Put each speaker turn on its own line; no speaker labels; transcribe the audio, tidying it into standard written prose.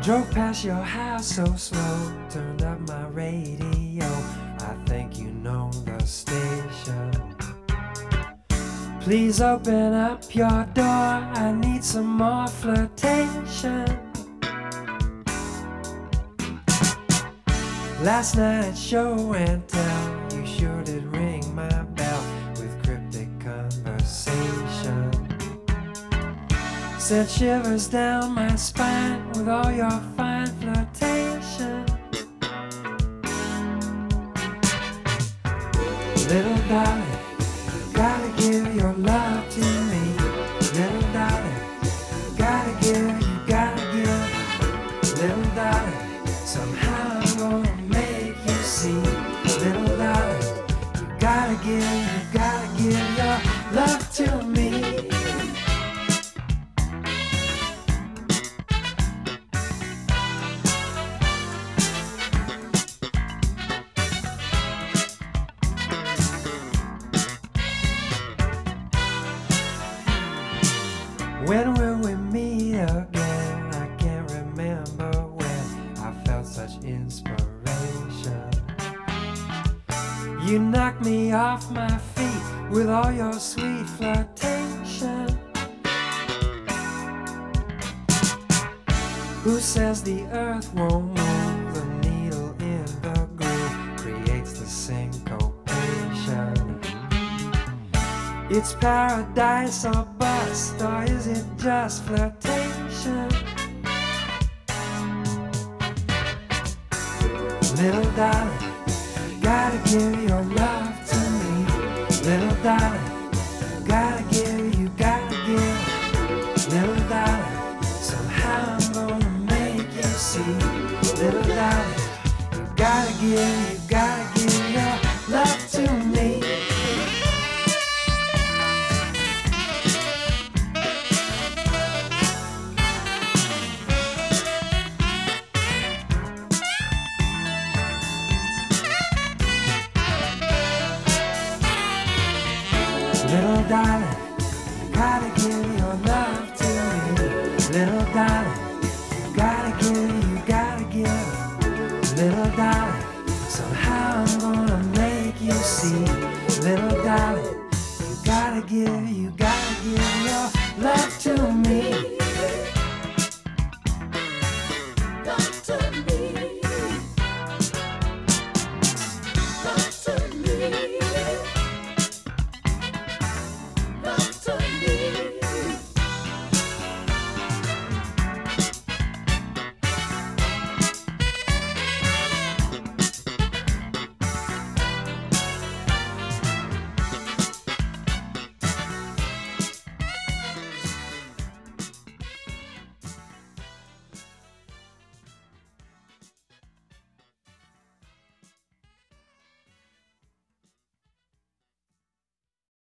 Drove past your house so slow, turned up my radio. I think you know the station. Please open up your door, I need some more flirtation. Last night's show and tell, you sure did ring my bell with cryptic conversation. Sent shivers down my spine with all your fine flirtation. Little darling, you gotta give your love to me. Little darling, you gotta give, you gotta give. Little darling, somehow I'm gonna make you see. Little darling, you gotta give your love to me. When will we meet again? I can't remember when I felt such inspiration. You knocked me off my feet with all your sweet flirtation. Who says the earth won't move? The needle in the groove creates the syncopation. It's paradise or bust, or is it just flirtation? Little darling, you gotta give your love to me. Little darling, you gotta give, you gotta give. Little darling, somehow I'm gonna make you see. Little darling, you gotta give your love to me. Little darling, you gotta give your love to me. Little darling, you gotta give. Little darling, somehow I'm gonna make you see. Little darling, you gotta give your love to me.